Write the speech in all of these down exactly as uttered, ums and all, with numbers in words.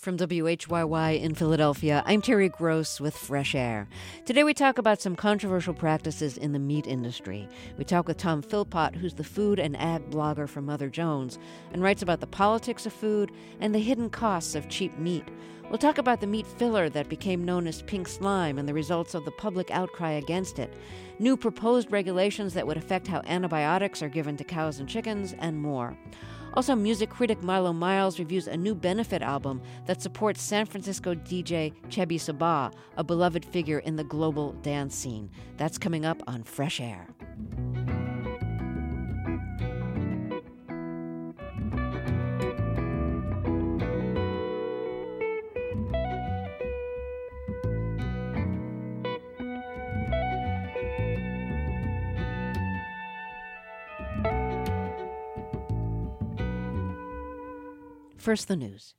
From W H Y Y in Philadelphia, I'm Terry Gross with Fresh Air. Today we talk about some controversial practices in the meat industry. We talk with Tom Philpott, who's the food and ag blogger for Mother Jones, and writes about the politics of food and the hidden costs of cheap meat. We'll talk about the meat filler that became known as pink slime and the results of the public outcry against it, new proposed regulations that would affect how antibiotics are given to cows and chickens, and more. Also, music critic Milo Miles reviews a new benefit album that supports San Francisco D J Chebby Sabah, a beloved figure in the global dance scene. That's coming up on Fresh Air. First, the news.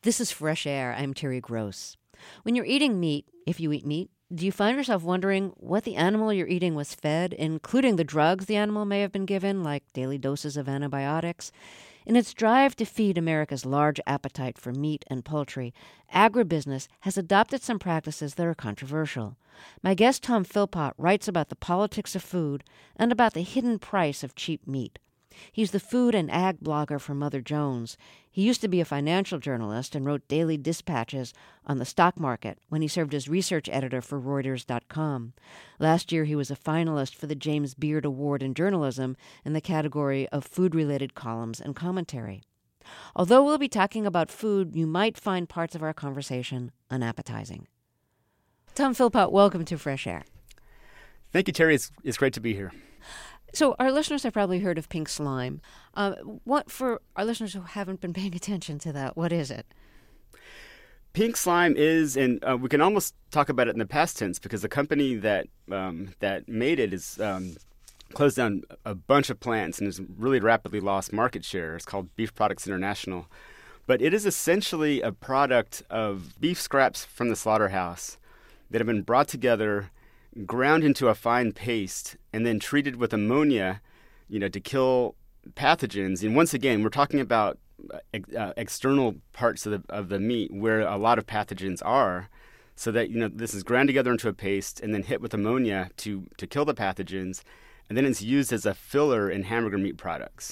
This is Fresh Air. I'm Terry Gross. When you're eating meat, if you eat meat, do you find yourself wondering what the animal you're eating was fed, including the drugs the animal may have been given, like daily doses of antibiotics? In its drive to feed America's large appetite for meat and poultry, agribusiness has adopted some practices that are controversial. My guest Tom Philpott writes about the politics of food and about the hidden price of cheap meat. He's the food and ag blogger for Mother Jones. He used to be a financial journalist and wrote daily dispatches on the stock market when he served as research editor for Reuters dot com. Last year, he was a finalist for the James Beard Award in Journalism in the category of food-related columns and commentary. Although we'll be talking about food, you might find parts of our conversation unappetizing. Tom Philpott, welcome to Fresh Air. Thank you, Terry. It's, it's great to be here. So our listeners have probably heard of pink slime. Uh, what, for our listeners who haven't been paying attention to that, what is it? Pink slime is, and uh, we can almost talk about it in the past tense because the company that um, that made it is um, closed down a bunch of plants and has really rapidly lost market share. It's called Beef Products International. But it is essentially a product of beef scraps from the slaughterhouse that have been brought together, ground into a fine paste, and then treated with ammonia, you know, to kill pathogens. And once again, we're talking about uh, external parts of the of the meat where a lot of pathogens are, so that, you know, this is ground together into a paste and then hit with ammonia to to kill the pathogens, and then it's used as a filler in hamburger meat products.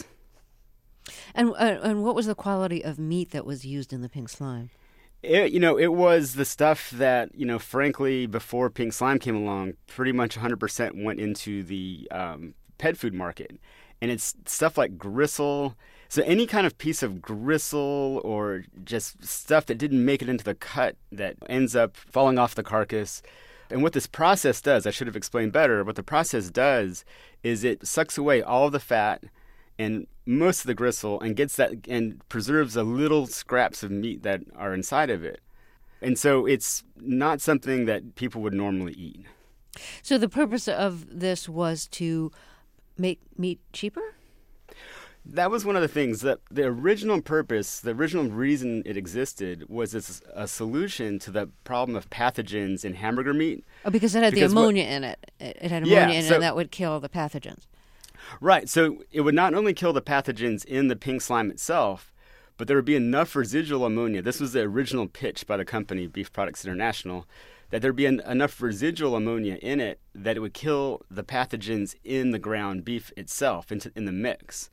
And uh, and what was the quality of meat that was used in the pink slime? It, you know, it was the stuff that, you know, frankly, before pink slime came along, pretty much one hundred percent went into the um, pet food market. And it's stuff like gristle. So any kind of piece of gristle or just stuff that didn't make it into the cut that ends up falling off the carcass. And what this process does, I should have explained better, what the process does is it sucks away all of the fat and most of the gristle and gets that and preserves the little scraps of meat that are inside of it. And so it's not something that people would normally eat. So the purpose of this was to make meat cheaper? That was one of the things. That the original purpose, the original reason it existed was as a solution to the problem of pathogens in hamburger meat. Oh, because it had because the ammonia what, in it. It had ammonia yeah, in it, so, and that would kill the pathogens. Right. So it would not only kill the pathogens in the pink slime itself, but there would be enough residual ammonia. This was the original pitch by the company, Beef Products International, that there'd be an, enough residual ammonia in it that it would kill the pathogens in the ground beef itself, into, in the mix.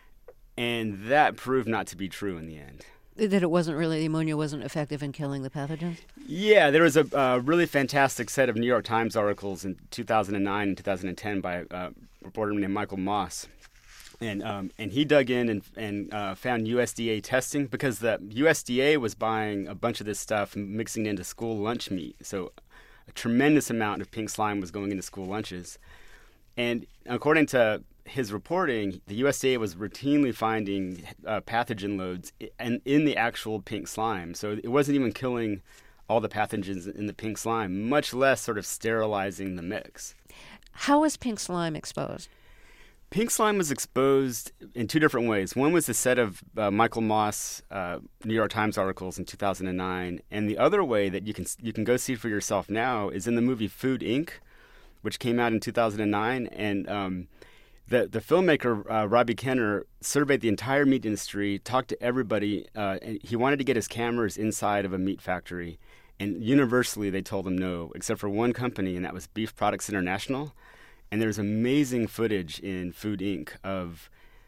And that proved not to be true in the end. That it wasn't really, the ammonia wasn't effective in killing the pathogens? Yeah, there was a uh, really fantastic set of New York Times articles in two thousand nine and two thousand ten by a reporter named Michael Moss. And um, and he dug in and, and uh, found U S D A testing, because the U S D A was buying a bunch of this stuff and mixing it into school lunch meat. So a tremendous amount of pink slime was going into school lunches. And according to his reporting, the U S D A was routinely finding uh, pathogen loads in, in the actual pink slime. So it wasn't even killing all the pathogens in the pink slime, much less sort of sterilizing the mix. How was pink slime exposed? Pink slime was exposed in two different ways. One was a set of uh, Michael Moss uh, New York Times articles in two thousand nine, and the other way that you can you can go see for yourself now is in the movie Food, Incorporated, which came out in two thousand nine, and um, the the filmmaker uh, Robbie Kenner surveyed the entire meat industry, talked to everybody, uh, and he wanted to get his cameras inside of a meat factory, and universally they told him no, except for one company, and that was Beef Products International. And there's amazing footage in Food, Incorporated of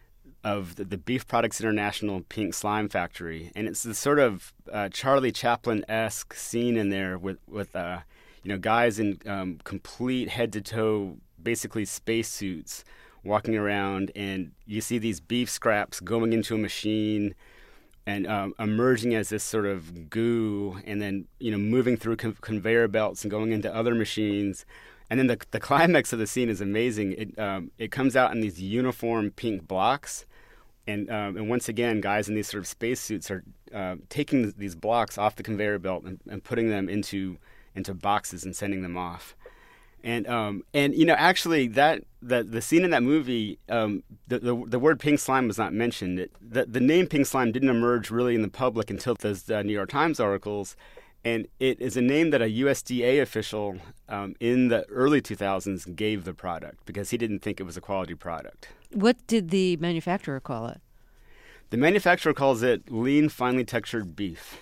of the, the Beef Products International pink slime factory, and it's this sort of uh, Charlie Chaplin-esque scene in there with with uh, you know guys in um, complete head to toe, basically spacesuits, walking around, and you see these beef scraps going into a machine and um, emerging as this sort of goo, and then you know moving through con- conveyor belts and going into other machines. And then the the climax of the scene is amazing. It um, it comes out in these uniform pink blocks, and um, and once again, guys in these sort of spacesuits are uh, taking these blocks off the conveyor belt and, and putting them into into boxes and sending them off. And um and you know actually that the the scene in that movie, um the the, the word pink slime was not mentioned. It, the the name pink slime didn't emerge really in the public until those uh, New York Times articles, and it is a name that a U S D A official um, in the early two thousands gave the product because he didn't think it was a quality product. What did the manufacturer call it? The manufacturer calls it lean, finely textured beef.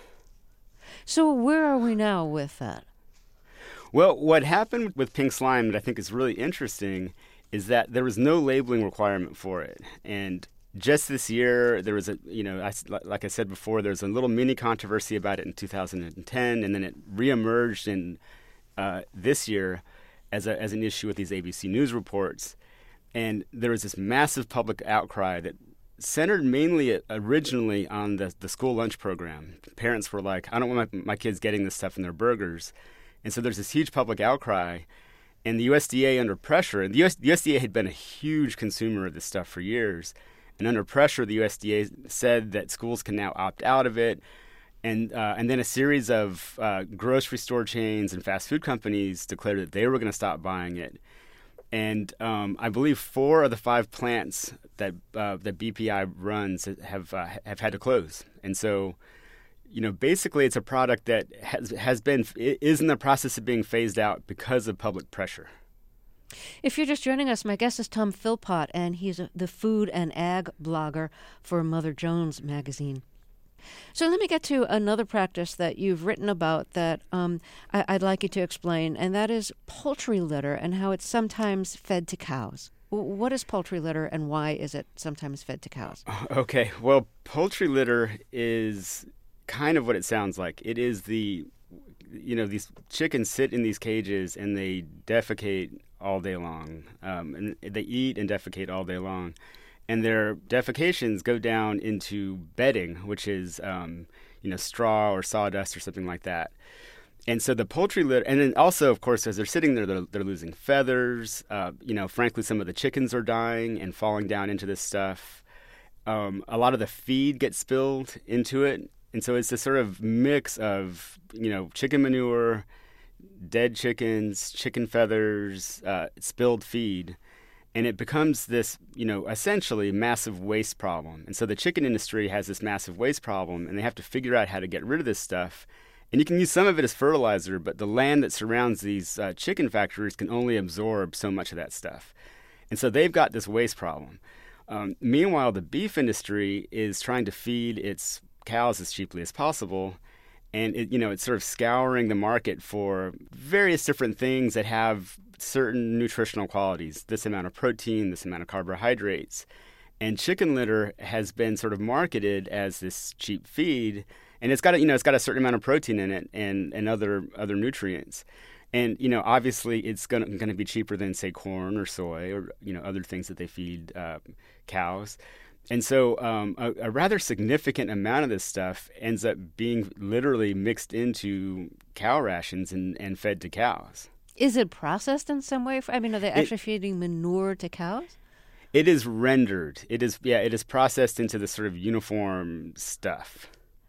So where are we now with that? Well, what happened with pink slime that I think is really interesting is that there was no labeling requirement for it. And just this year, there was a, you know, I, like I said before, there was a little mini controversy about it in two thousand ten, and then it reemerged in uh, this year as a, as an issue with these A B C News reports. And there was this massive public outcry that centered mainly originally on the, the school lunch program. Parents were like, I don't want my, my kids getting this stuff in their burgers. And so there's this huge public outcry, and the U S D A under pressure, and the, US, the U S D A had been a huge consumer of this stuff for years, and under pressure, the U S D A said that schools can now opt out of it, and uh, and then a series of uh, grocery store chains and fast food companies declared that they were going to stop buying it. And um, I believe four of the five plants that uh, that B P I runs have uh, have had to close, and so. You know, basically, it's a product that has has been is in the process of being phased out because of public pressure. If you're just joining us, my guest is Tom Philpott, and he's a, the food and ag blogger for Mother Jones magazine. So let me get to another practice that you've written about that um, I, I'd like you to explain, and that is poultry litter and how it's sometimes fed to cows. What is poultry litter, and why is it sometimes fed to cows? Okay, well, poultry litter is kind of what it sounds like. It is the, you know, these chickens sit in these cages and they defecate all day long. Um, and they eat and defecate all day long. And their defecations go down into bedding, which is, um, you know, straw or sawdust or something like that. And so the poultry litter, and then also, of course, as they're sitting there, they're, they're losing feathers. Uh, you know, frankly, some of the chickens are dying and falling down into this stuff. Um, a lot of the feed gets spilled into it. And so it's this sort of mix of, you know, chicken manure, dead chickens, chicken feathers, uh, spilled feed. And it becomes this, you know, essentially massive waste problem. And so the chicken industry has this massive waste problem, and they have to figure out how to get rid of this stuff. And you can use some of it as fertilizer, but the land that surrounds these uh, chicken factories can only absorb so much of that stuff. And so they've got this waste problem. Um, meanwhile, the beef industry is trying to feed its cows as cheaply as possible, and it, you know, it's sort of scouring the market for various different things that have certain nutritional qualities, this amount of protein, this amount of carbohydrates. And chicken litter has been sort of marketed as this cheap feed, and it's got a, you know, it's got a certain amount of protein in it and, and other other nutrients. And you know, obviously, it's going to going to be cheaper than, say, corn or soy or, you know, other things that they feed uh, cows. And so um, a, a rather significant amount of this stuff ends up being literally mixed into cow rations and, and fed to cows. Is it processed in some way? I mean, are they actually it, feeding manure to cows? It is rendered. It is, yeah, it is processed into this sort of uniform stuff.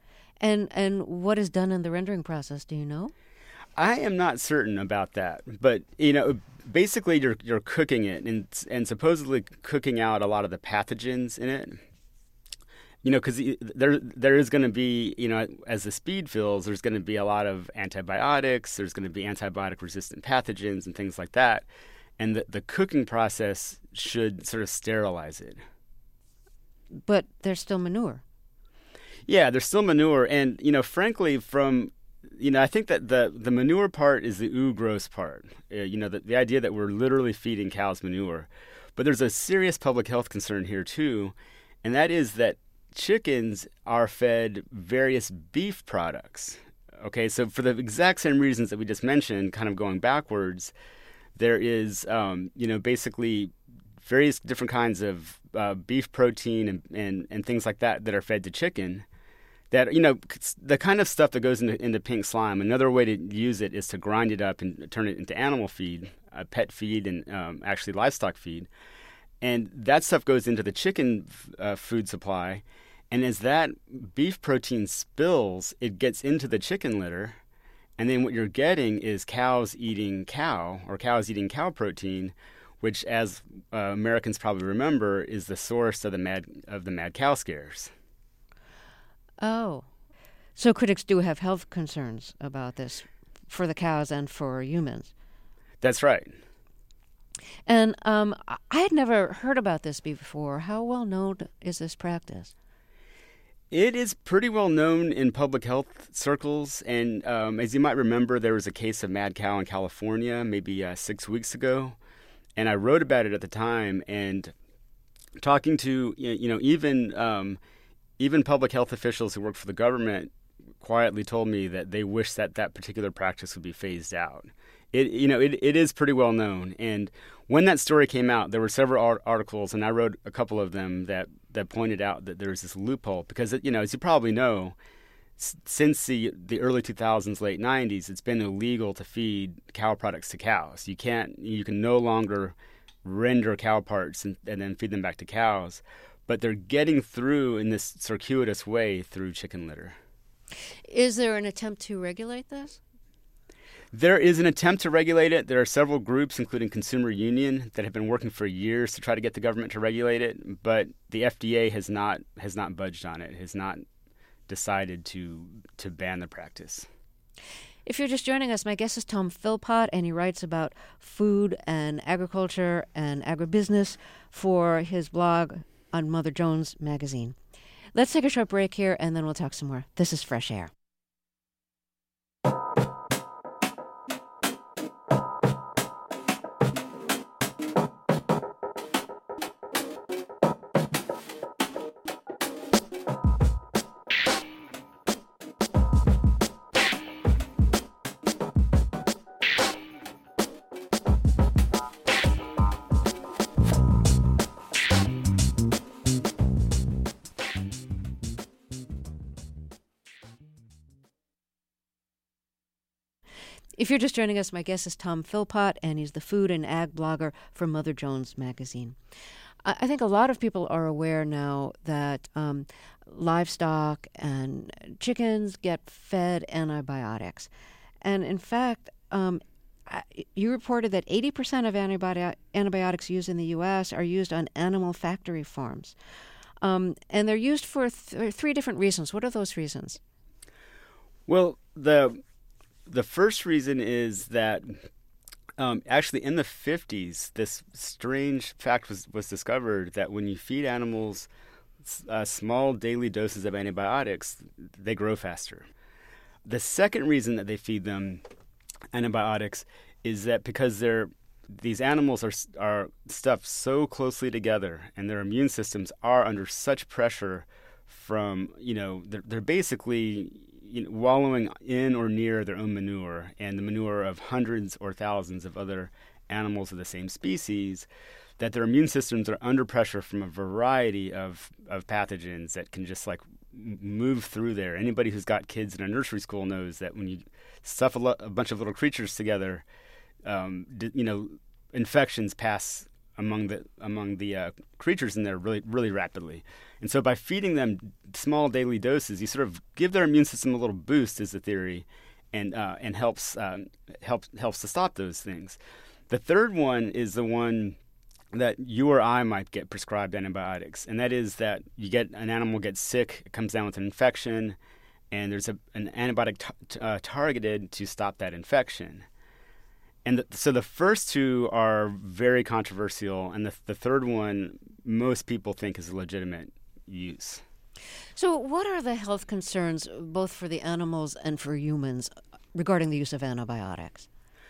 And and what is done in the rendering process? Do you know? I am not certain about that, but you know, basically you're you're cooking it and and supposedly cooking out a lot of the pathogens in it. You know, because there there is going to be, you know, as the speed fills, there's going to be a lot of antibiotics. There's going to be antibiotic resistant pathogens and things like that, and the the cooking process should sort of sterilize it. But there's still manure. Yeah, there's still manure, and you know, frankly, from You know, I think that the, the manure part is the ooh gross part. Uh, you know, the, the idea that we're literally feeding cows manure. But there's a serious public health concern here, too, and that is that chickens are fed various beef products. Okay, so for the exact same reasons that we just mentioned, kind of going backwards, there is, um, you know, basically various different kinds of uh, beef protein and, and, and things like that that are fed to chicken. That, you know, the kind of stuff that goes into, into pink slime, another way to use it is to grind it up and turn it into animal feed, uh, pet feed, and um, actually livestock feed. And that stuff goes into the chicken uh, food supply. And as that beef protein spills, it gets into the chicken litter. And then what you're getting is cows eating cow, or cows eating cow protein, which, as uh, Americans probably remember, is the source of the mad of the mad cow scares. Oh. So critics do have health concerns about this for the cows and for humans. That's right. And um, I had never heard about this before. How well known is this practice? It is pretty well known in public health circles, and um, as you might remember, there was a case of mad cow in California maybe uh, six weeks ago, and I wrote about it at the time. And talking to you know even um, even public health officials who work for the government quietly told me that they wish that that particular practice would be phased out. It you know it it is pretty well known, and when that story came out, there were several art- articles, and I wrote a couple of them that. that pointed out that there's this loophole because, you know, as you probably know, s- since the the early two thousands, late nineties, it's been illegal to feed cow products to cows. You can't, you can no longer render cow parts and, and then feed them back to cows, but they're getting through in this circuitous way through chicken litter. Is there an attempt to regulate this? There is an attempt to regulate it. There are several groups, including Consumer Union, that have been working for years to try to get the government to regulate it, but the F D A has not has not budged on it, has not decided to to ban the practice. If you're just joining us, my guest is Tom Philpott, and he writes about food and agriculture and agribusiness for his blog on Mother Jones magazine. Let's take a short break here, and then we'll talk some more. This is Fresh Air. If you're just joining us, my guest is Tom Philpott, and he's the food and ag blogger for Mother Jones magazine. I, I think a lot of people are aware now that um, livestock and chickens get fed antibiotics. And in fact, um, you reported that eighty percent of antibiotic, antibiotics used in the U S are used on animal factory farms. Um, and they're used for th- three different reasons. What are those reasons? Well, the... The first reason is that um, actually in the fifties, this strange fact was, was discovered that when you feed animals uh, small daily doses of antibiotics, they grow faster. The second reason that they feed them antibiotics is that because they're these animals are are stuffed so closely together, and their immune systems are under such pressure from, you know, they're, they're basically You know, wallowing in or near their own manure and the manure of hundreds or thousands of other animals of the same species, that their immune systems are under pressure from a variety of, of pathogens that can just like move through there. Anybody who's got kids in a nursery school knows that when you stuff a, lo- a bunch of little creatures together, um, d- you know, infections pass among the among the uh, creatures in there really really rapidly. And so by feeding them small daily doses, you sort of give their immune system a little boost, is the theory, and uh, and helps um, helps helps to stop those things. The third one is the one that you or I might get prescribed antibiotics, and that is that you get an animal gets sick, it comes down with an infection, and there's a, an antibiotic t- uh, targeted to stop that infection. And the, so the first two are very controversial, and the, the third one most people think is a legitimate use. So what are the health concerns, both for the animals and for humans, regarding the use of antibiotics?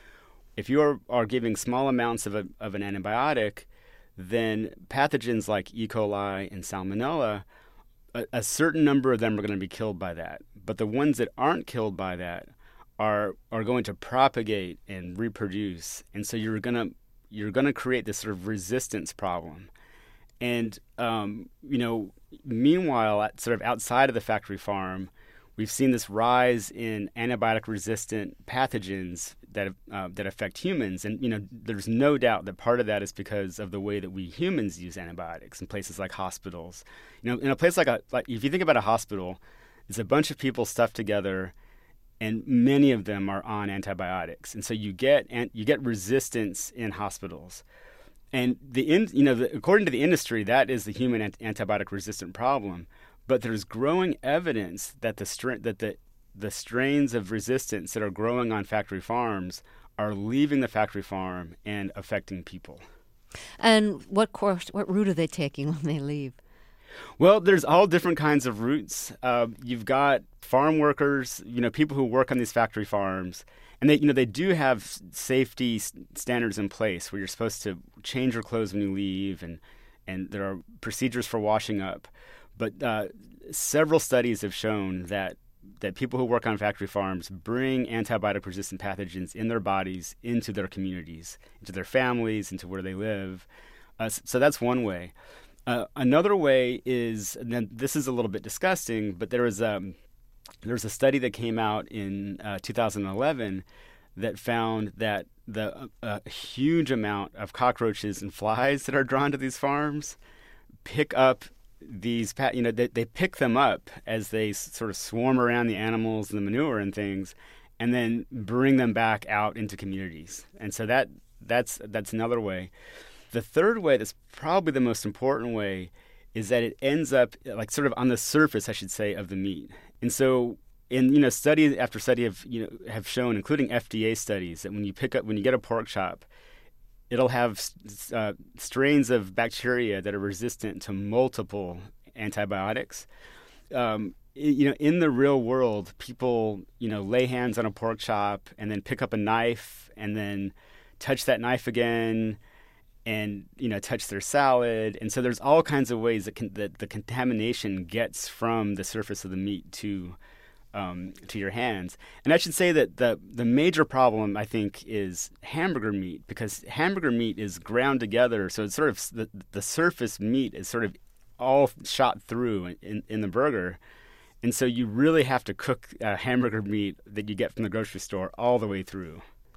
If you are, are giving small amounts of, a, of an antibiotic, then pathogens like E. coli and Salmonella, a, a certain number of them are going to be killed by that. But the ones that aren't killed by that are are going to propagate and reproduce, and so you're gonna you're gonna create this sort of resistance problem. And um, you know, meanwhile, at, sort of outside of the factory farm, we've seen this rise in antibiotic-resistant pathogens that uh, that affect humans. And you know, there's no doubt that part of that is because of the way that we humans use antibiotics in places like hospitals. You know, in a place like a like if you think about a hospital, it's a bunch of people stuffed together. and many of them are on antibiotics. And so you get you get resistance in hospitals. And the in, you know the, according to the industry, that is the human antibiotic resistant problem. But there's growing evidence that the stra- that the the strains of resistance that are growing on factory farms are leaving the factory farm and affecting people. And what course, what route are they taking when they leave? Well, there's all different kinds of routes. Uh, you've got farm workers, you know, people who work on these factory farms, and they, you know, they do have safety standards in place where you're supposed to change your clothes when you leave, and and there are procedures for washing up. But uh, several studies have shown that that people who work on factory farms bring antibiotic-resistant pathogens in their bodies into their communities, into their families, into where they live. Uh, so that's one way. Uh, another way is, and then this is a little bit disgusting, but there was um, there was a study that came out in uh, two thousand eleven that found that the uh, a huge amount of cockroaches and flies that are drawn to these farms pick up these, you know, they, they pick them up as they s- sort of swarm around the animals and the manure and things, and then bring them back out into communities. And so that that's that's another way. The third way, that's probably the most important way, is that it ends up like sort of on the surface, I should say, of the meat. And so, in you know, study after study have you know have shown, including F D A studies, that when you pick up when you get a pork chop, it'll have uh, strains of bacteria that are resistant to multiple antibiotics. Um, you know, in the real world, people you know lay hands on a pork chop and then pick up a knife and then touch that knife again, and you know touch their salad. And so there's all kinds of ways that, can, that the contamination gets from the surface of the meat to um, to your hands. And I should say that the the major problem, I think, is hamburger meat, because hamburger meat is ground together, so it's sort of the, the surface meat is sort of all shot through in, in the burger. And so you really have to cook uh, hamburger meat that you get from the grocery store all the way through.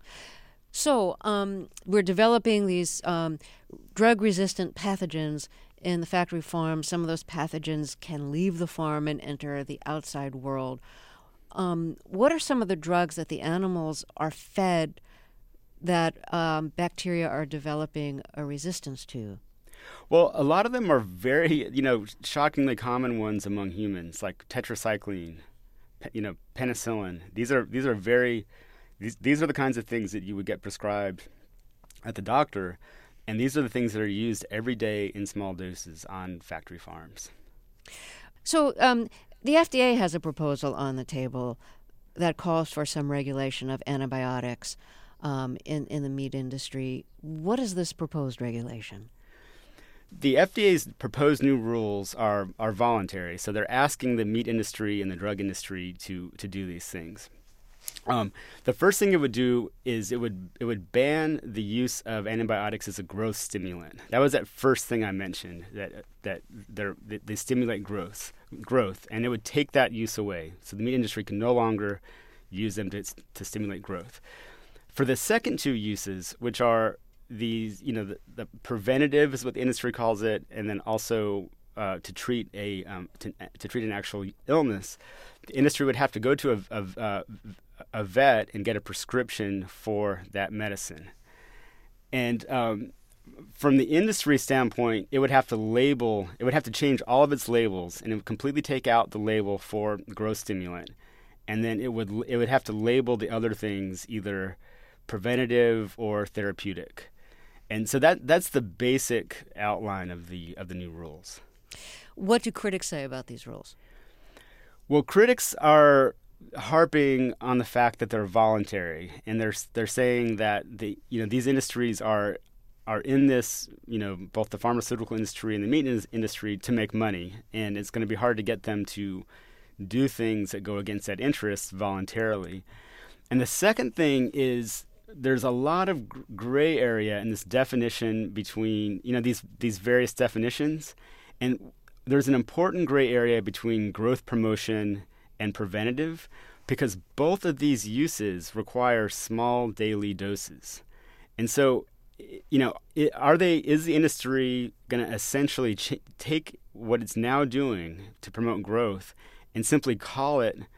So um, we're developing these um, drug-resistant pathogens in the factory farm. Some of those pathogens can leave the farm and enter the outside world. Um, what are some of the drugs that the animals are fed that um, bacteria are developing a resistance to? Well, a lot of them are very, you know, shockingly common ones among humans, like tetracycline, you know, penicillin. These are these are very These these are the kinds of things that you would get prescribed at the doctor, and these are the things that are used every day in small doses on factory farms. So um, the F D A has a proposal on the table that calls for some regulation of antibiotics um, in, in the meat industry. What is this proposed regulation? The F D A's proposed new rules are are voluntary, so they're asking the meat industry and the drug industry to to do these things. Um, the first thing it would do is it would it would ban the use of antibiotics as a growth stimulant. That was that first thing I mentioned, that that they they stimulate growth, growth, and it would take that use away. So the meat industry can no longer use them to to stimulate growth. For the second two uses, which are these, you know, the, the preventative is what the industry calls it, and then also uh, to treat a um, to, to treat an actual illness, the industry would have to go to a, a, a a vet and get a prescription for that medicine. And um, from the industry standpoint, it would have to label, it would have to change all of its labels, and it would completely take out the label for growth stimulant. And then it would it would have to label the other things either preventative or therapeutic. And so that that's the basic outline of the of the new rules. What do critics say about these rules? Well, critics are harping on the fact that they're voluntary, and they're they're saying that the you know these industries are are in this, you know both the pharmaceutical industry and the meat industry to make money, and it's going to be hard to get them to do things that go against that interest voluntarily. And the second thing is there's a lot of gray area in this definition between you know these these various definitions, and there's an important gray area between growth promotion and preventative, because both of these uses require small daily doses. And so, you know, it, are they? Is the industry going to essentially ch- take what it's now doing to promote growth and simply call it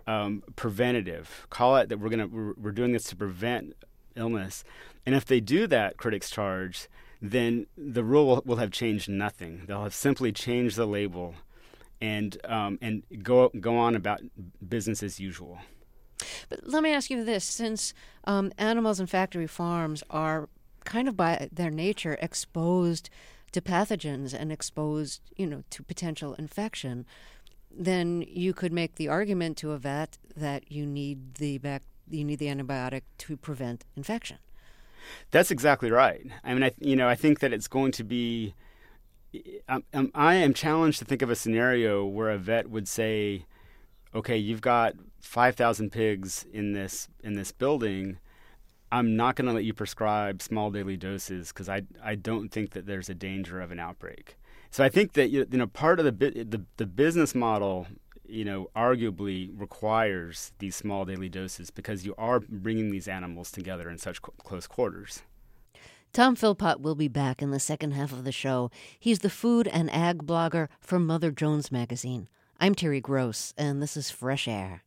um, preventative. Call it that we're gonna we're, we're doing this to prevent illness. And if they do that, critics charge, then the rule will, will have changed nothing. They'll have simply changed the label and um, and go go on about business as usual. But let me ask you this: since um, animals in factory farms are kind of by their nature exposed to pathogens and exposed, you know, to potential infection, then you could make the argument to a vet that you need the bac- you need the antibiotic to prevent infection. That's exactly right. I mean, I you know I think that it's going to be. I'm, I am challenged to think of a scenario where a vet would say, "Okay, you've got five thousand pigs in this in this building. I'm not going to let you prescribe small daily doses because I I don't think that there's a danger of an outbreak." So I think that you know part of the the the business model, you know, arguably requires these small daily doses because you are bringing these animals together in such co- close quarters. Tom Philpott will be back in the second half of the show. He's the food and ag blogger for Mother Jones magazine. I'm Terry Gross, and this is Fresh Air.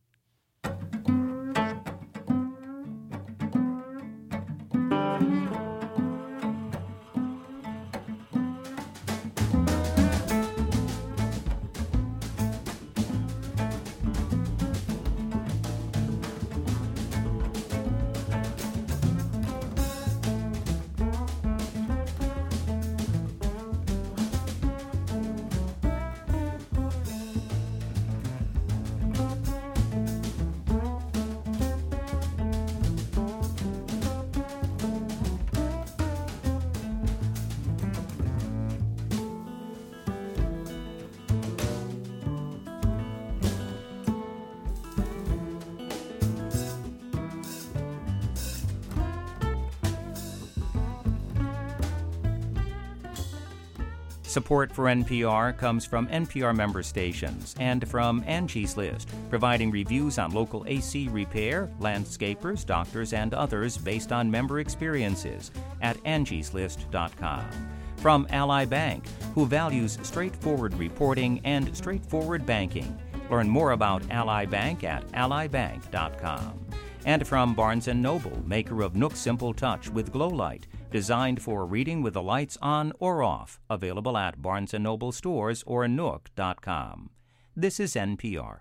Support for N P R comes from N P R member stations and from Angie's List, providing reviews on local A C repair, landscapers, doctors, and others based on member experiences at angies list dot com. From Ally Bank, who values straightforward reporting and straightforward banking. Learn more about Ally Bank at ally bank dot com. And from Barnes and Noble, maker of Nook Simple Touch with Glow Light, designed for reading with the lights on or off, available at Barnes and Noble stores or nook dot com. This is N P R.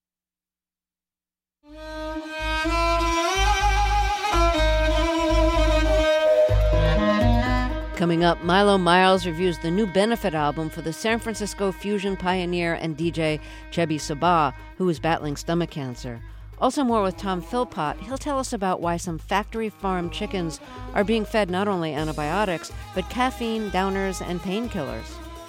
Coming up, Milo Miles reviews the new Benefit album for the San Francisco fusion pioneer and D J Chebby Sabah, who is battling stomach cancer. Also more with Tom Philpott. He'll tell us about why some factory farm chickens are being fed not only antibiotics, but caffeine, downers, and painkillers.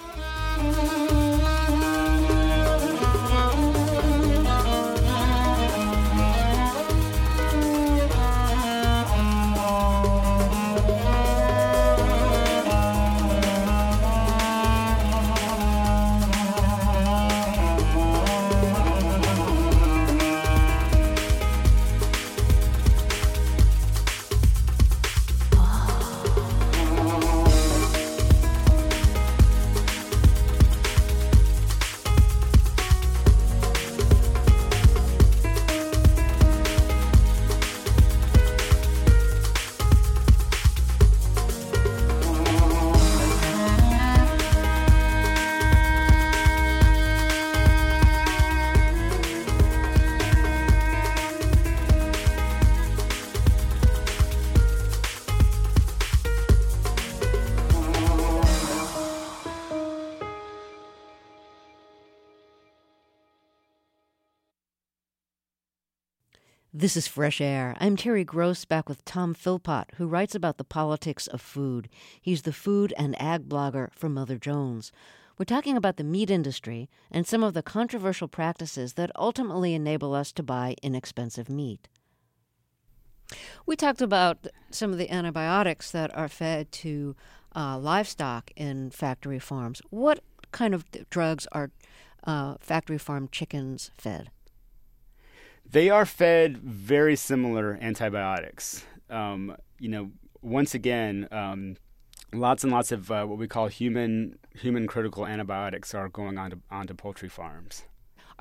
This is Fresh Air. I'm Terry Gross, back with Tom Philpott, who writes about the politics of food. He's the food and ag blogger for Mother Jones. We're talking about the meat industry and some of the controversial practices that ultimately enable us to buy inexpensive meat. We talked about some of the antibiotics that are fed to uh, livestock in factory farms. What kind of drugs are uh, factory farm chickens fed? They are fed very similar antibiotics. Um, you know, once again, um, lots and lots of uh, what we call human human critical antibiotics are going on to, onto poultry farms.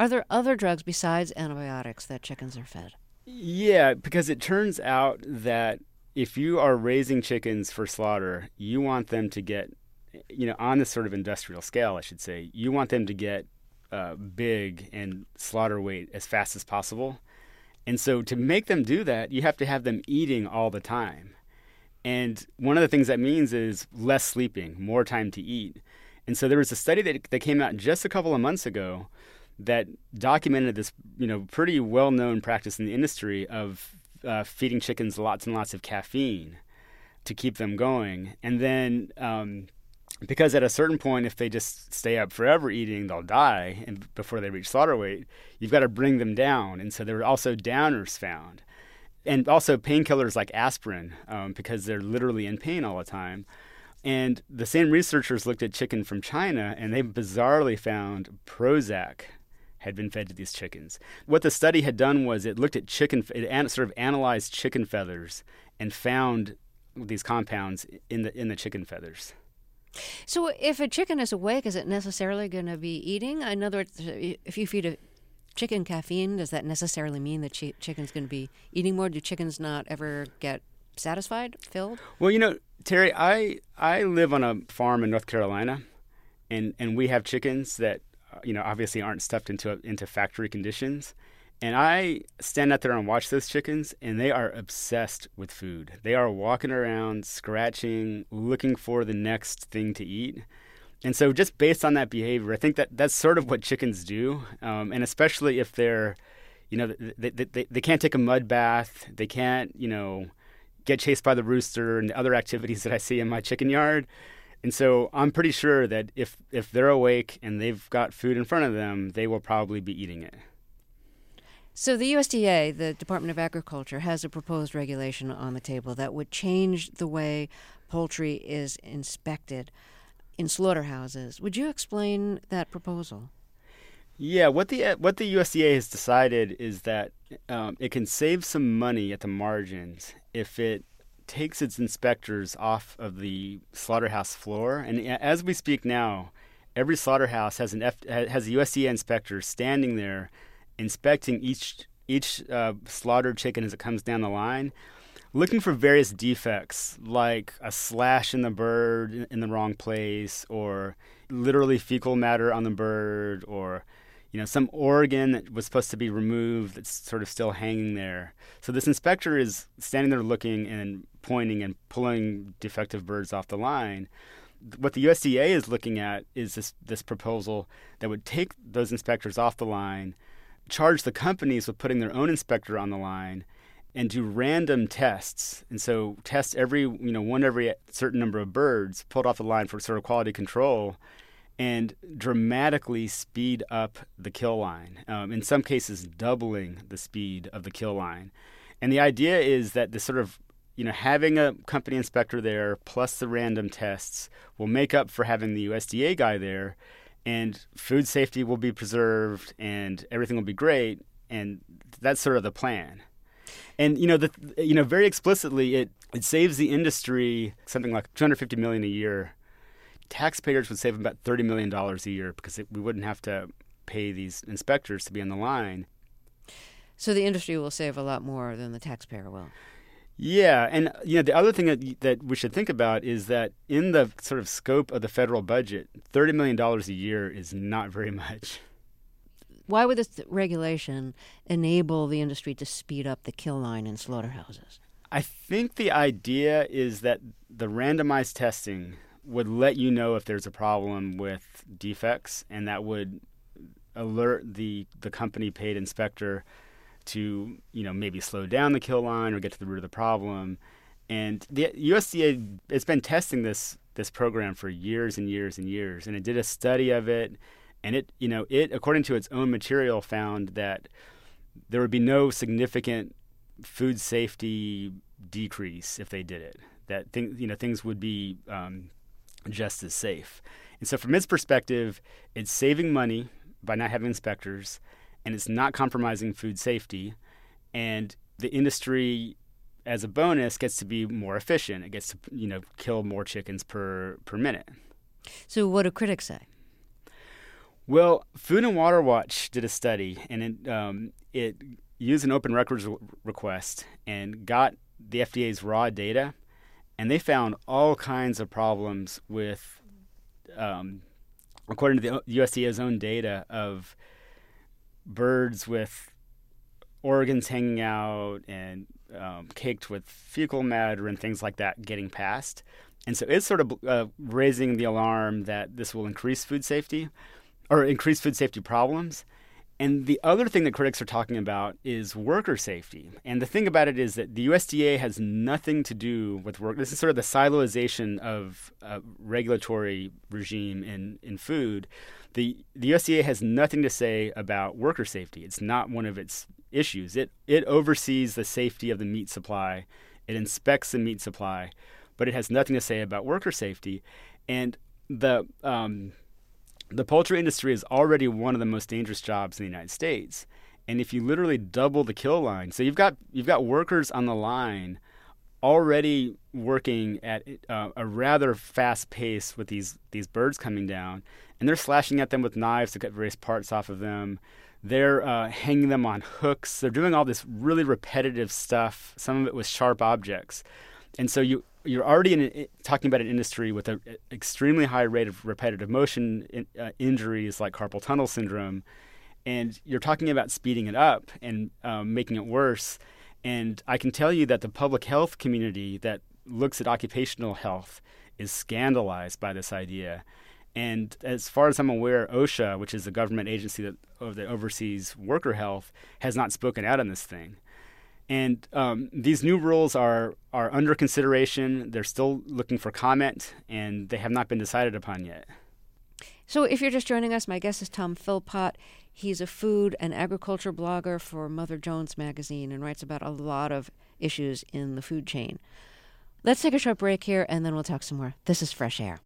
Are there other drugs besides antibiotics that chickens are fed? Yeah, because it turns out that if you are raising chickens for slaughter, you want them to get, you know, on this sort of industrial scale, I should say, you want them to get uh, big and slaughter weight as fast as possible. And so to make them do that, you have to have them eating all the time. And one of the things that means is less sleeping, more time to eat. And so there was a study that, that came out just a couple of months ago that documented this, you know, pretty well-known practice in the industry of uh, feeding chickens lots and lots of caffeine to keep them going. And then um, because at a certain point, if they just stay up forever eating, they'll die and before they reach slaughter weight, you've got to bring them down. And so there were also downers found. And also painkillers like aspirin, um, because they're literally in pain all the time. And the same researchers looked at chicken from China, and they bizarrely found Prozac had been fed to these chickens. What the study had done was it looked at chicken, it sort of analyzed chicken feathers and found these compounds in the in the chicken feathers. So if a chicken is awake, is it necessarily going to be eating? In other words, if you feed a chicken caffeine, does that necessarily mean that chi- chicken's going to be eating more? Do chickens not ever get satisfied, filled? Well, you know, Terry, I I live on a farm in North Carolina, and, and we have chickens that, you know, obviously aren't stuffed into into factory conditions. And I stand out there and watch those chickens, and they are obsessed with food. They are walking around, scratching, looking for the next thing to eat. And so just based on that behavior, I think that that's sort of what chickens do. Um, and especially if they're, you know, they, they, they can't take a mud bath. They can't, you know, get chased by the rooster and the other activities that I see in my chicken yard. And so I'm pretty sure that if, if they're awake and they've got food in front of them, they will probably be eating it. So the U S D A, the Department of Agriculture, has a proposed regulation on the table that would change the way poultry is inspected in slaughterhouses. Would you explain that proposal? Yeah, what the what the U S D A has decided is that um, it can save some money at the margins if it takes its inspectors off of the slaughterhouse floor. And as we speak now, every slaughterhouse has an F, has a U S D A inspector standing there inspecting each each uh, slaughtered chicken as it comes down the line, looking for various defects like a slash in the bird in the wrong place, or literally fecal matter on the bird, or you know some organ that was supposed to be removed that's sort of still hanging there. So this inspector is standing there looking and pointing and pulling defective birds off the line. What the U S D A is looking at is this this proposal that would take those inspectors off the line, charge the companies with putting their own inspector on the line, and do random tests. And so test every, you know, one every certain number of birds pulled off the line for sort of quality control, and dramatically speed up the kill line. Um, in some cases, doubling the speed of the kill line. And the idea is that this sort of, you know, having a company inspector there plus the random tests will make up for having the U S D A guy there, and food safety will be preserved and everything will be great. And that's sort of the plan. And, you know, the, you know, very explicitly, it, it saves the industry something like two hundred fifty million dollars a year. Taxpayers would save about thirty million dollars a year because it, we wouldn't have to pay these inspectors to be on the line. So the industry will save a lot more than the taxpayer will. Yeah, and you know the other thing that that we should think about is that in the sort of scope of the federal budget, thirty million dollars a year is not very much. Why would this regulation enable the industry to speed up the kill line in slaughterhouses? I think the idea is that the randomized testing would let you know if there's a problem with defects, and that would alert the, the company-paid inspector to, you know, maybe slow down the kill line or get to the root of the problem. And the U S D A has been testing this this program for years and years and years, and it did a study of it. And it, you know, it, according to its own material, found that there would be no significant food safety decrease if they did it. That thing, you know, things would be um, just as safe. And so, from its perspective, it's saving money by not having inspectors, and it's not compromising food safety. And the industry, as a bonus, gets to be more efficient. It gets to, you know, kill more chickens per per minute. So, what do critics say? Well, Food and Water Watch did a study, and it, um, it used an open records request and got the F D A's raw data, and they found all kinds of problems with, um, according to the U S D A's own data, of birds with organs hanging out and um, caked with fecal matter and things like that getting passed. And so it's sort of uh, raising the alarm that this will increase food safety or increase food safety problems. And the other thing that critics are talking about is worker safety. And the thing about it is that the U S D A has nothing to do with work. This is sort of the siloization of uh, regulatory regime in, in food. The, the U S D A has nothing to say about worker safety. It's not one of its issues. It, it oversees the safety of the meat supply. It inspects the meat supply, but it has nothing to say about worker safety. And the um, the poultry industry is already one of the most dangerous jobs in the United States. And if you literally double the kill line, so you've got you've got workers on the line already working at uh, a rather fast pace with these these birds coming down, and they're slashing at them with knives to cut various parts off of them. They're uh, hanging them on hooks. They're doing all this really repetitive stuff, some of it with sharp objects. And so you, you're already in a, talking about an industry with an extremely high rate of repetitive motion in, uh, injuries like carpal tunnel syndrome, and you're talking about speeding it up and um, making it worse. And I can tell you that the public health community that looks at occupational health is scandalized by this idea. And as far as I'm aware, OSHA, which is the government agency that, that oversees worker health, has not spoken out on this thing. And um, these new rules are, are under consideration. They're still looking for comment, and they have not been decided upon yet. So if you're just joining us, my guest is Tom Philpott. He's a food and agriculture blogger for Mother Jones magazine and writes about a lot of issues in the food chain. Let's take a short break here, and then we'll talk some more. This is Fresh Air.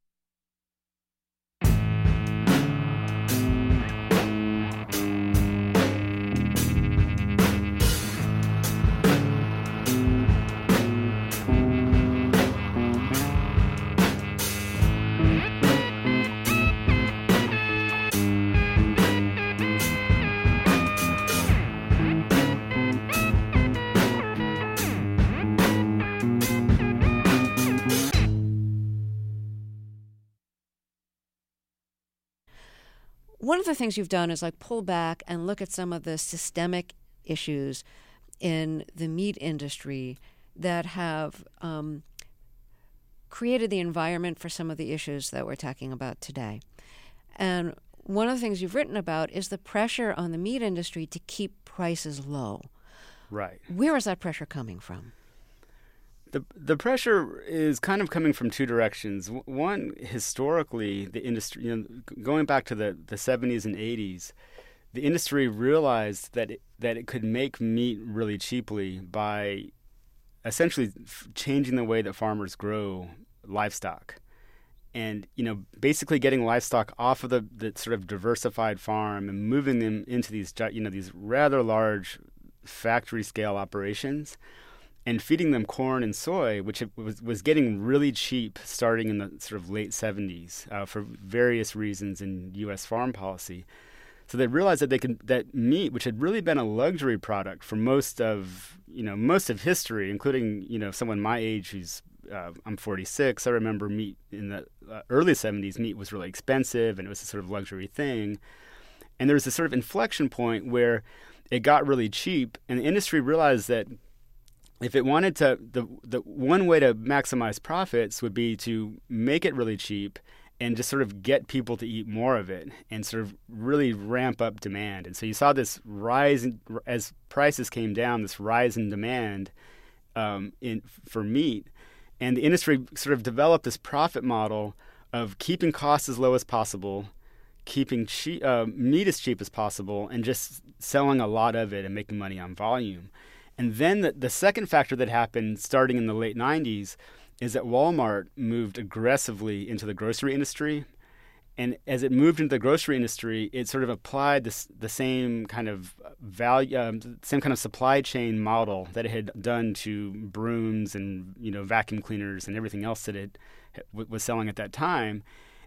One of the things you've done is like pull back and look at some of the systemic issues in the meat industry that have um, created the environment for some of the issues that we're talking about today. And one of the things you've written about is the pressure on the meat industry to keep prices low. Right. Where is that pressure coming from? The the pressure is kind of coming from two directions. One, historically, the industry, you know, going back to the, the seventies and eighties, the industry realized that it, that it could make meat really cheaply by essentially f- changing the way that farmers grow livestock. And, you know, basically getting livestock off of the, the sort of diversified farm and moving them into these, you know, these rather large factory-scale operations, and feeding them corn and soy, which was was getting really cheap starting in the sort of late seventies uh, for various reasons in U S farm policy. So they realized that they could that meat, which had really been a luxury product for most of you know most of history, including you know someone my age who's uh, I'm forty-six. I remember meat in the uh, early seventies. Meat was really expensive, and it was a sort of luxury thing. And there was this sort of inflection point where it got really cheap, and the industry realized that if it wanted to, the the one way to maximize profits would be to make it really cheap and just sort of get people to eat more of it and sort of really ramp up demand. And so you saw this rise in, as prices came down, this rise in demand um, in for meat. And the industry sort of developed this profit model of keeping costs as low as possible, keeping cheap, uh, meat as cheap as possible, and just selling a lot of it and making money on volume. And then the, the second factor that happened starting in the late nineties is that Walmart moved aggressively into the grocery industry. And as it moved into the grocery industry, it sort of applied this, the same kind of value, um, same kind of supply chain model that it had done to brooms and you know vacuum cleaners and everything else that it w- was selling at that time.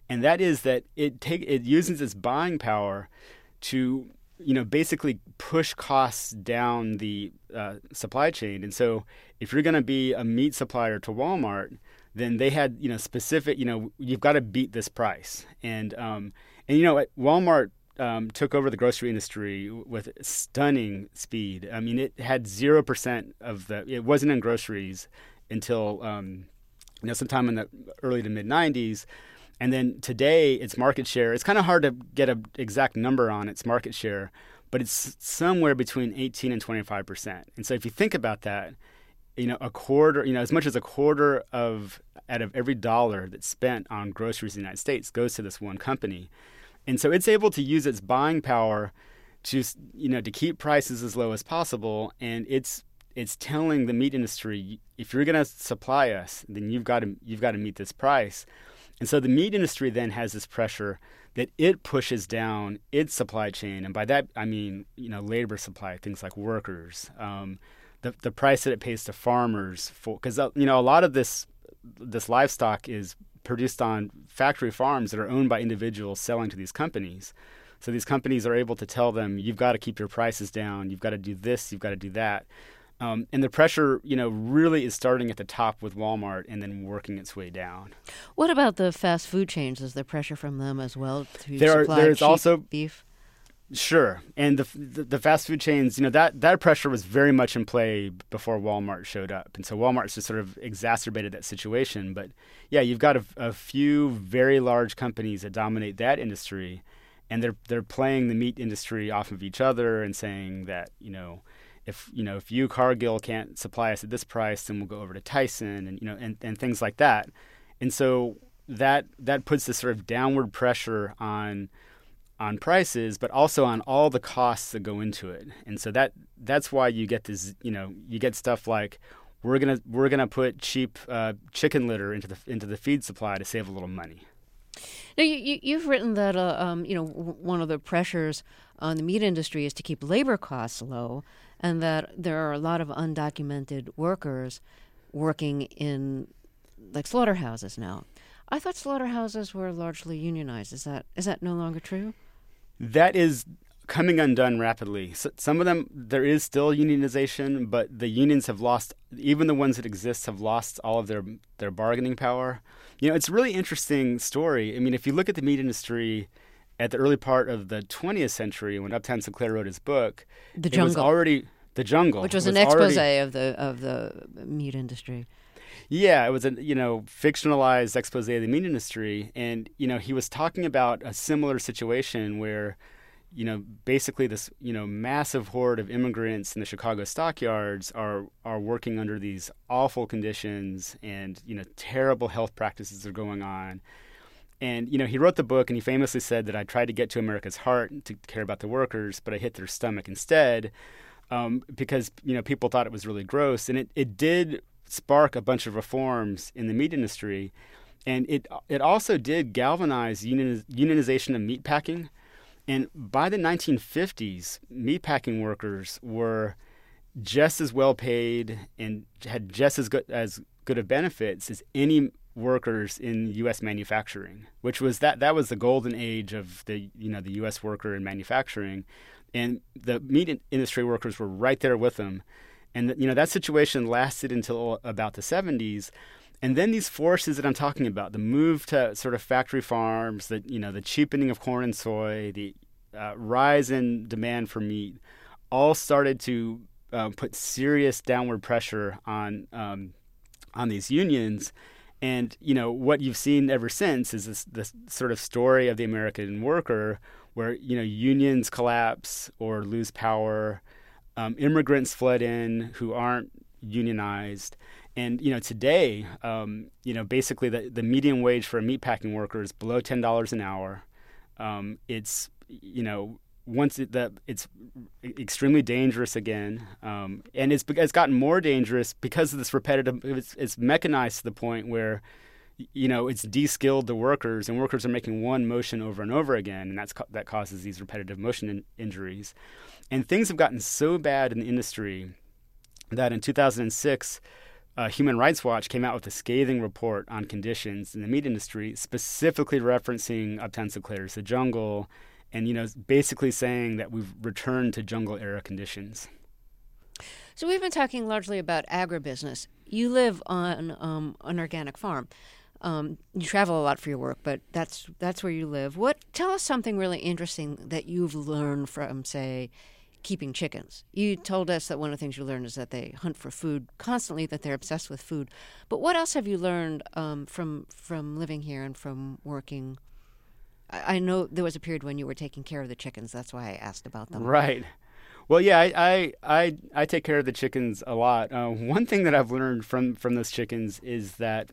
and that is that it take it uses its buying power to, you know, basically push costs down the uh, supply chain. And so if you're going to be a meat supplier to Walmart, then they had, you know, specific, you know, you've got to beat this price. And, um, and you know, Walmart um, took over the grocery industry with stunning speed. I mean, it had zero percent of the, it wasn't in groceries until, um, you know, sometime in the early to mid nineties. And then today, its market share, it's kind of hard to get an exact number on its market share, but it's somewhere between eighteen and twenty-five percent. And so if you think about that, you know, a quarter, you know, as much as a quarter of out of every dollar that's spent on groceries in the United States goes to this one company. And so it's able to use its buying power to, you know, to keep prices as low as possible. And it's it's telling the meat industry, if you're going to supply us, then you've got to you've got to meet this price. And so the meat industry then has this pressure that it pushes down its supply chain. And by that, I mean, you know, labor supply, things like workers, um, the the price that it pays to farmers for, because, you know, a lot of this this livestock is produced on factory farms that are owned by individuals selling to these companies. So these companies are able to tell them, you've got to keep your prices down, you've got to do this, you've got to do that. Um, and the pressure, you know, really is starting at the top with Walmart and then working its way down. What about the fast food chains? Is there pressure from them as well to there supply are, there's cheap also, beef? Sure. And the, the the fast food chains, you know, that, that pressure was very much in play before Walmart showed up. And so Walmart's just sort of exacerbated that situation. But yeah, you've got a, a few very large companies that dominate that industry, and they're they're playing the meat industry off of each other and saying that, you know, If you know if you Cargill can't supply us at this price, then we'll go over to Tyson, and you know and, and things like that. And so that that puts this sort of downward pressure on on prices, but also on all the costs that go into it. And so that that's why you get this, you know, you get stuff like we're gonna we're gonna put cheap uh, chicken litter into the into the feed supply to save a little money. Now, you, you, you've written that uh, um, you know w- one of the pressures on the meat industry is to keep labor costs low, and that there are a lot of undocumented workers working in like slaughterhouses now. I thought slaughterhouses were largely unionized. Is that is that no longer true? That is coming undone rapidly. So some of them, there is still unionization, but the unions have lost, even the ones that exist have lost all of their, their bargaining power. You know, it's a really interesting story. I mean, if you look at the meat industry at the early part of the twentieth century, when Upton Sinclair wrote his book, The it Jungle. was already The Jungle, which was, was an expose already, of the of the meat industry. Yeah, it was a you know fictionalized expose of the meat industry, and you know he was talking about a similar situation where, you know, basically this you know massive horde of immigrants in the Chicago stockyards are are working under these awful conditions, and you know terrible health practices are going on. And you know he wrote the book, and he famously said that I tried to get to America's heart to care about the workers, but I hit their stomach instead, um, because you know people thought it was really gross, and it it did spark a bunch of reforms in the meat industry, and it it also did galvanize union, unionization of meatpacking. And by the nineteen fifties, meatpacking workers were just as well paid and had just as good as good of benefits as any workers in U S manufacturing, which was that that was the golden age of the you know the U S worker in manufacturing, and the meat industry workers were right there with them. And you know that situation lasted until about the seventies, and then these forces that I'm talking about, the move to sort of factory farms, the you know the cheapening of corn and soy, the uh, rise in demand for meat, all started to uh, put serious downward pressure on um, on these unions. And you know what you've seen ever since is this, this sort of story of the American worker, where you know unions collapse or lose power. Um, immigrants flood in who aren't unionized. And, you know, today, um, you know, basically the, the median wage for a meatpacking worker is below ten dollars an hour. Um, it's, you know, once it, the, it's extremely dangerous again. Um, and it's, it's gotten more dangerous because of this repetitive, it's, it's mechanized to the point where, you know, it's de-skilled the workers, and workers are making one motion over and over again, and that's that causes these repetitive motion in, injuries. And things have gotten so bad in the industry that in two thousand six, uh, Human Rights Watch came out with a scathing report on conditions in the meat industry, specifically referencing Uptown Sinclair's The Jungle, and, you know, basically saying that we've returned to jungle-era conditions. So we've been talking largely about agribusiness. You live on um, an organic farm. Um, you travel a lot for your work, but that's that's where you live. What? Tell us something really interesting that you've learned from, say, keeping chickens. You told us that one of the things you learned is that they hunt for food constantly, that they're obsessed with food. But what else have you learned um, from from living here and from working? I, I know there was a period when you were taking care of the chickens. That's why I asked about them. Right. Well, yeah, I I, I, I take care of the chickens a lot. Uh, one thing that I've learned from, from those chickens is that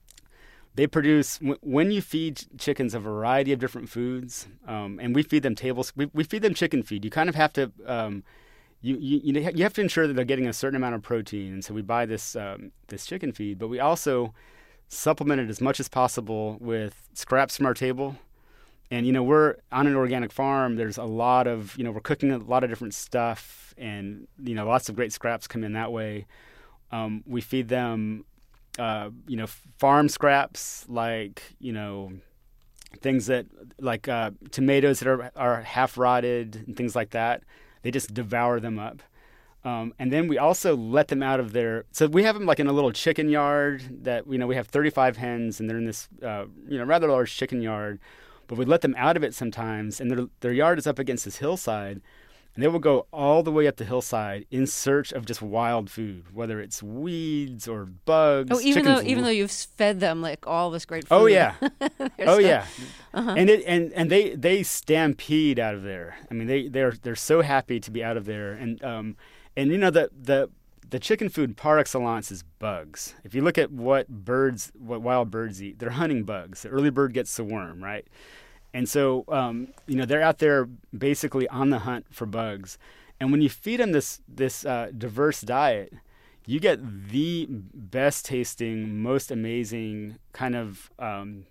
they produce, when you feed chickens a variety of different foods, um, and we feed them tables, we, we feed them chicken feed. You kind of have to, um, you, you you have to ensure that they're getting a certain amount of protein. And so we buy this um, this chicken feed, but we also supplement it as much as possible with scraps from our table. And, you know, we're on an organic farm. There's a lot of, you know, we're cooking a lot of different stuff, and, you know, lots of great scraps come in that way. Um, we feed them, uh, you know, farm scraps, like, you know, things that, like uh, tomatoes that are, are half rotted and things like that. They just devour them up. Um, and then we also let them out of their, so we have them like in a little chicken yard that, you know, we have thirty-five hens, and they're in this, uh, you know, rather large chicken yard. But we let them out of it sometimes, and their their yard is up against this hillside, and they will go all the way up the hillside in search of just wild food, whether it's weeds or bugs. Oh, even chickens. though even though you've fed them like all this great food. Oh yeah, oh yeah, uh-huh. and it and, and they, they stampede out of there. I mean, they they're they're so happy to be out of there, and um and you know the the. The chicken food par excellence is bugs. If you look at what birds, what wild birds eat, they're hunting bugs. The early bird gets the worm, right? And so, um, you know, they're out there basically on the hunt for bugs. And when you feed them this this uh, diverse diet, you get the best tasting, most amazing kind of um,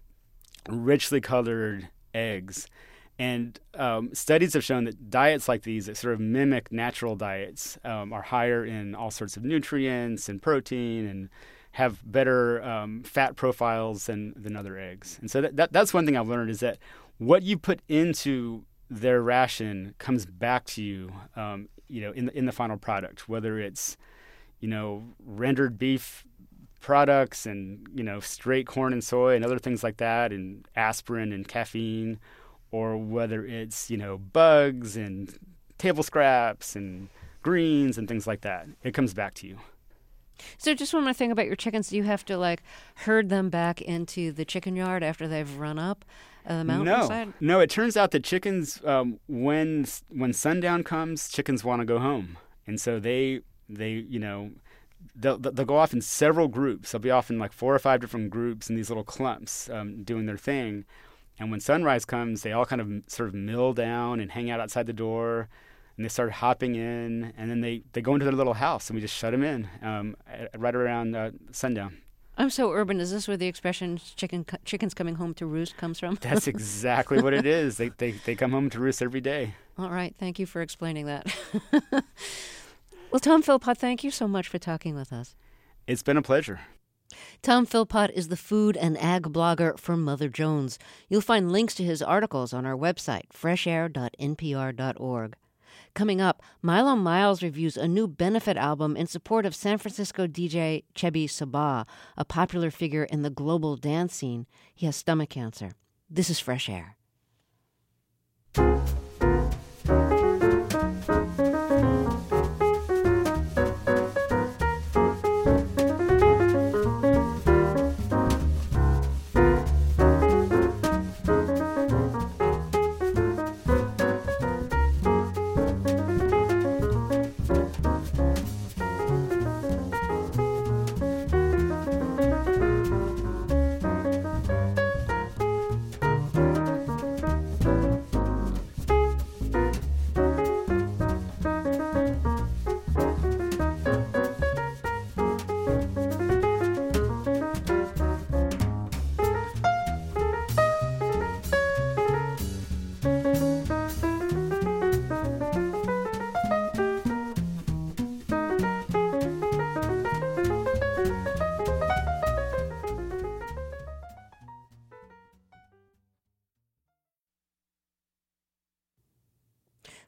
richly colored eggs. And um, studies have shown that diets like these that sort of mimic natural diets um, are higher in all sorts of nutrients and protein and have better um, fat profiles than, than other eggs. And so that, that that's one thing I've learned is that what you put into their ration comes back to you, um, you know, in the, in the final product, whether it's, you know, rendered beef products and, you know, straight corn and soy and other things like that, and aspirin and caffeine, or whether it's, you know, bugs and table scraps and greens and things like that. It comes back to you. So just one more thing about your chickens. Do you have to, like, herd them back into the chicken yard after they've run up uh, the mountainside? No, no. It turns out that chickens, um, when when sundown comes, chickens want to go home. And so they, they you know, they'll, they'll go off in several groups. They'll be off in like four or five different groups in these little clumps um, doing their thing. And when sunrise comes, they all kind of sort of mill down and hang out outside the door, and they start hopping in, and then they, they go into their little house, and we just shut them in um, right around uh, sundown. I'm so urban. Is this where the expression "chicken chickens coming home to roost" comes from? That's exactly what it is. They, they they come home to roost every day. All right. Thank you for explaining that. Well, Tom Philpott, thank you so much for talking with us. It's been a pleasure. Tom Philpott is the food and ag blogger for Mother Jones. You'll find links to his articles on our website, fresh air dot n p r dot org. Coming up, Milo Miles reviews a new benefit album in support of San Francisco D J Chebby Sabah, a popular figure in the global dance scene. He has stomach cancer. This is Fresh Air.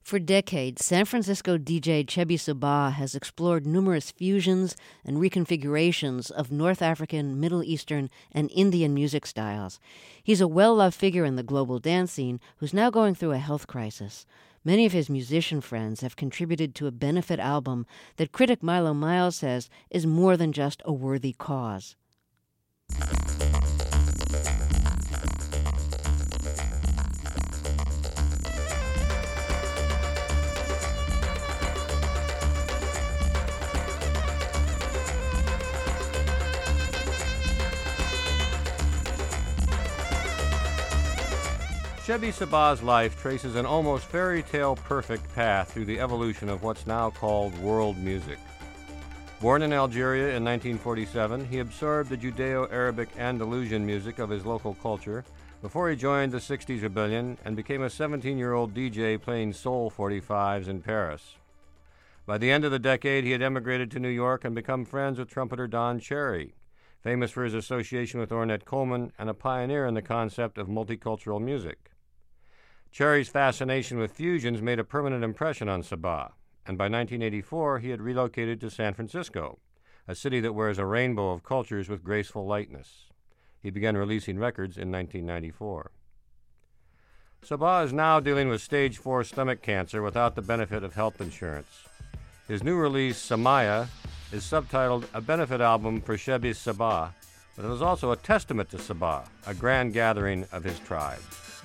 For decades, San Francisco D J Chebby Sabah has explored numerous fusions and reconfigurations of North African, Middle Eastern, and Indian music styles. He's a well-loved figure in the global dance scene who's now going through a health crisis. Many of his musician friends have contributed to a benefit album that critic Milo Miles says is more than just a worthy cause. Chebby Sabah's life traces an almost fairy tale perfect path through the evolution of what's now called world music. Born in Algeria in nineteen forty-seven, he absorbed the Judeo-Arabic Andalusian music of his local culture before he joined the sixties Rebellion and became a seventeen-year-old D J playing soul forty-fives in Paris. By the end of the decade, he had emigrated to New York and become friends with trumpeter Don Cherry, famous for his association with Ornette Coleman and a pioneer in the concept of multicultural music. Cherry's fascination with fusions made a permanent impression on Sabah, and by nineteen eighty-four he had relocated to San Francisco, a city that wears a rainbow of cultures with graceful lightness. He began releasing records in nineteen ninety-four. Sabah is now dealing with stage four stomach cancer without the benefit of health insurance. His new release, Samaya, is subtitled A Benefit Album for Chebby Sabah, but it is also a testament to Sabah, a grand gathering of his tribe.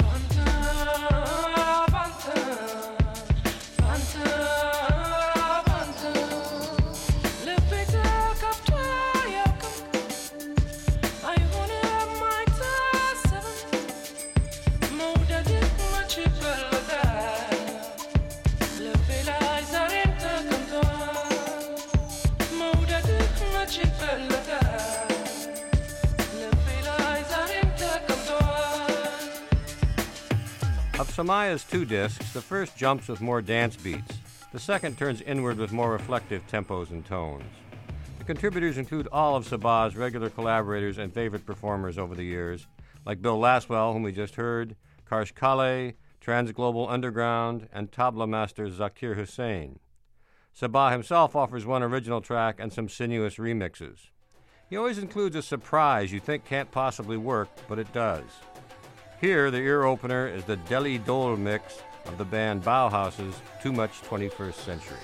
Of Samaya's two discs, the first jumps with more dance beats. The second turns inward with more reflective tempos and tones. The contributors include all of Sabah's regular collaborators and favorite performers over the years, like Bill Laswell, whom we just heard, Karsh Kale, Trans-Global Underground, and tabla master Zakir Hussain. Sabah himself offers one original track and some sinuous remixes. He always includes a surprise you think can't possibly work, but it does. Here, the ear opener is the Deli Dole mix of the band Bauhaus's Too Much twenty-first Century.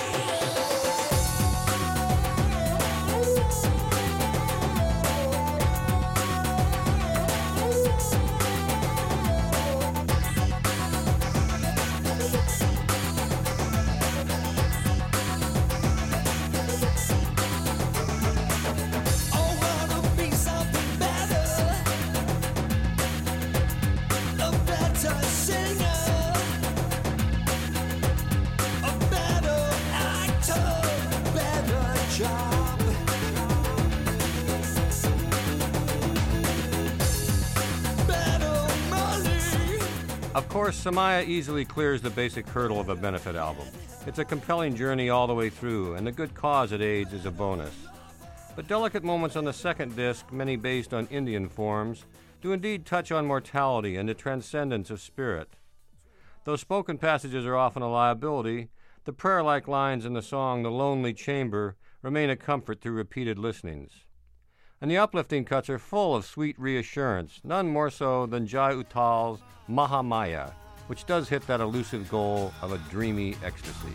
Of course, Samaya easily clears the basic hurdle of a benefit album. It's a compelling journey all the way through, and the good cause it aids is a bonus. But delicate moments on the second disc, many based on Indian forms, do indeed touch on mortality and the transcendence of spirit. Though spoken passages are often a liability, the prayer-like lines in the song The Lonely Chamber remain a comfort through repeated listenings. And the uplifting cuts are full of sweet reassurance, none more so than Jai Uttal's Mahamaya, which does hit that elusive goal of a dreamy ecstasy.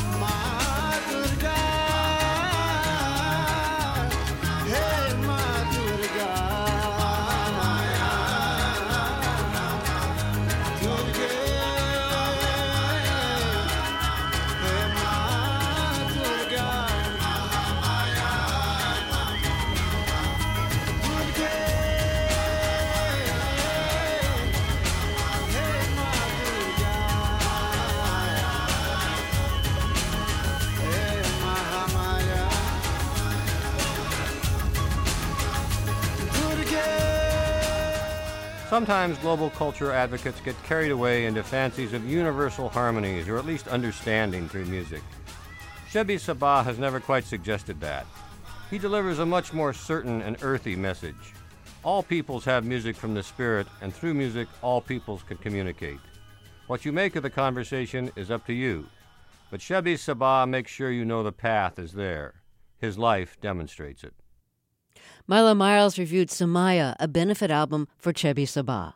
Sometimes global culture advocates get carried away into fancies of universal harmonies or at least understanding through music. Chebby Sabah has never quite suggested that. He delivers a much more certain and earthy message. All peoples have music from the spirit, and through music, all peoples can communicate. What you make of the conversation is up to you. But Chebby Sabah makes sure you know the path is there. His life demonstrates it. Milo Miles reviewed Sumaya, a benefit album for Chebby Sabah.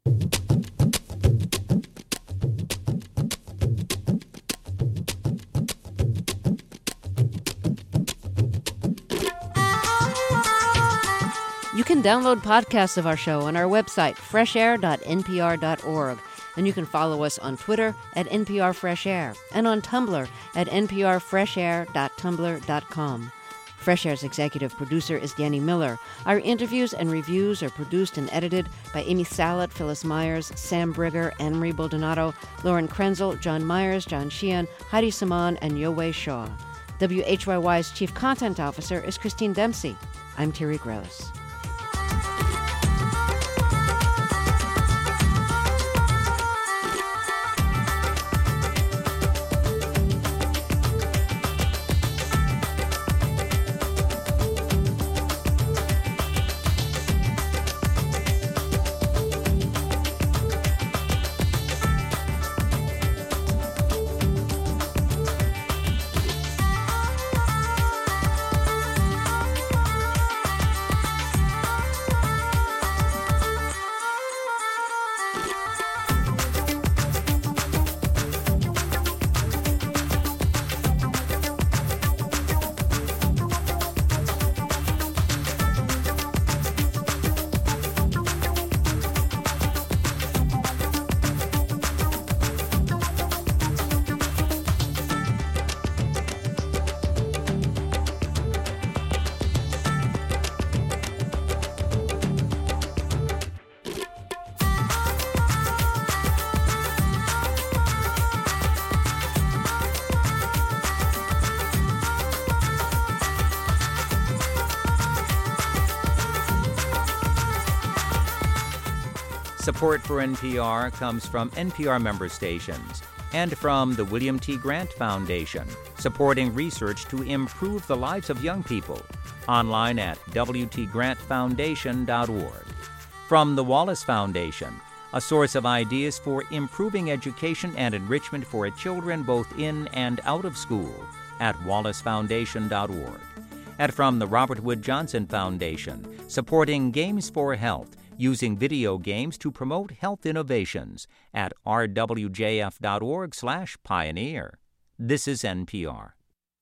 You can download podcasts of our show on our website, fresh air dot n p r dot org. And you can follow us on Twitter at N P R Fresh Air and on Tumblr at n p r fresh air dot tumblr dot com. Fresh Air's executive producer is Danny Miller. Our interviews and reviews are produced and edited by Amy Salat, Phyllis Myers, Sam Brigger, Anne-Marie Baldonado, Lauren Krenzel, John Myers, John Sheehan, Heidi Saman, and Yowei Shaw. W H Y Y's chief content officer is Christine Dempsey. I'm Terry Gross. Support for N P R comes from N P R member stations and from the William T. Grant Foundation, supporting research to improve the lives of young people. Online at w t grant foundation dot org. From the Wallace Foundation, a source of ideas for improving education and enrichment for children both in and out of school at wallace foundation dot org. And from the Robert Wood Johnson Foundation, supporting Games for Health, using video games to promote health innovations at r w j f dot org slash pioneer. This is N P R.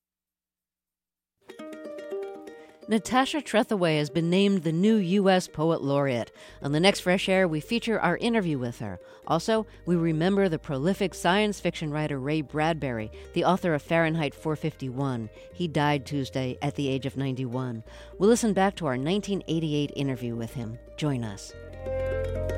Natasha Trethewey has been named the new U S Poet Laureate. On the next Fresh Air, we feature our interview with her. Also, we remember the prolific science fiction writer Ray Bradbury, the author of Fahrenheit four fifty-one. He died Tuesday at the age of ninety-one. We'll listen back to our nineteen eighty-eight interview with him. Join us.